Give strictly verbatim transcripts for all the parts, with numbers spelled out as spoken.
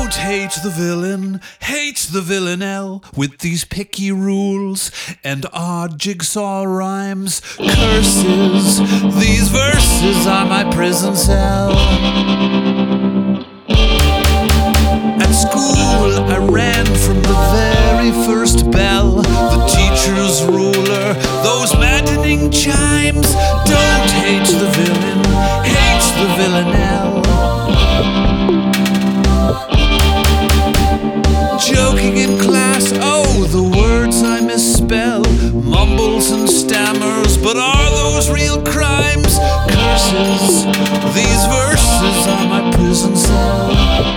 Don't hate the villain, hate the villanelle with these picky rules and odd jigsaw rhymes, curses. These verses are my prison cell. At school I ran from the very first bell, the teacher's ruler, those maddening chimes. Don't hate the villain, hate the villanelle. Joking in class, oh, the words I misspell, mumbles and stammers, but are those real crimes? Curses, these verses are my prison cell.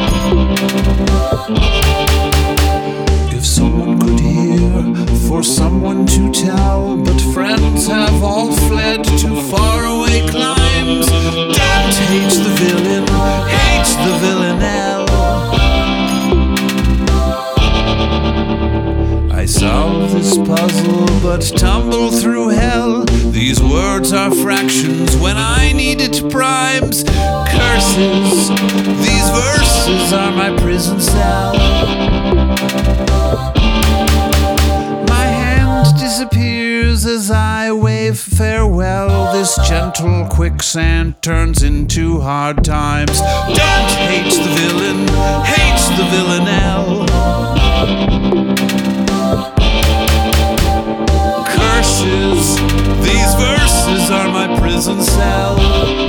If someone could hear, for someone to tell, but friends have all fled to faraway climes. Don't hate the villain, hate the villanelle. I solve this puzzle, but tumble through hell. These words are fractions when I need it primes. Curses, these verses are my prison cell. My hand disappears as I wave farewell. This gentle quicksand turns into hard times. Don't hate the villain, hate the villanelle. Curses, these verses are my prison cell.